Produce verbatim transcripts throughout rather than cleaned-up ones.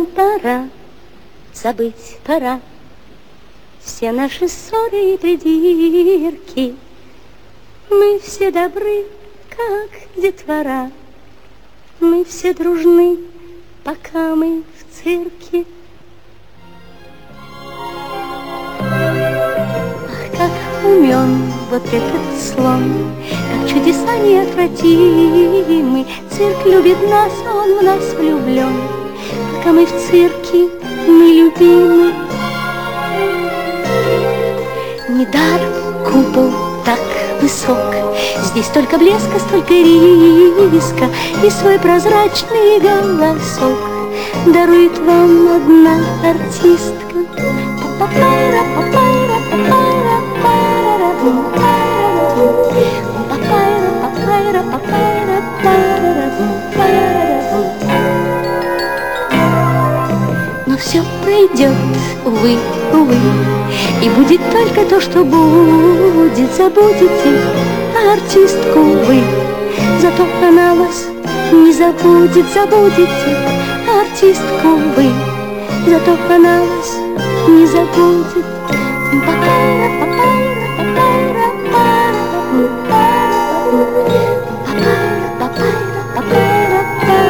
нам пора, забыть пора все наши ссоры и придирки. Мы все добры, как детвора, мы все дружны, пока мы в цирке. Ах, как умен вот этот слон, как чудеса неотвратимы. Цирк любит нас, он в нас влюблен, пока мы в цирке, мы любимы. Недаром купол так высок, здесь столько блеска, столько риска, и свой прозрачный голосок дарует вам одна артистка. Папайра, папайра, папайра, папайра, папайра, папайра, папайра, папайра. Но все пройдет, увы, увы, и будет только то, что будет. Забудете артистку вы, зато она вас не забудет. Забудете артистку вы, зато она вас не забудет. Папайра, папайра, папайра, папайра, папайра, папайра,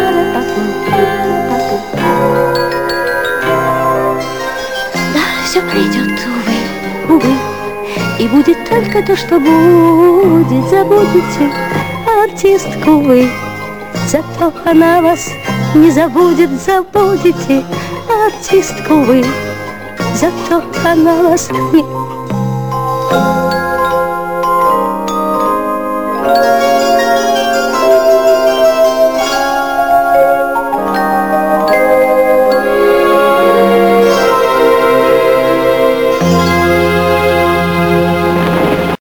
да, все пройдет, увы, увы, и будет только то, что будет. Забудете артистку вы, зато она вас не забудет. Забудете артистку вы, зато она вас не...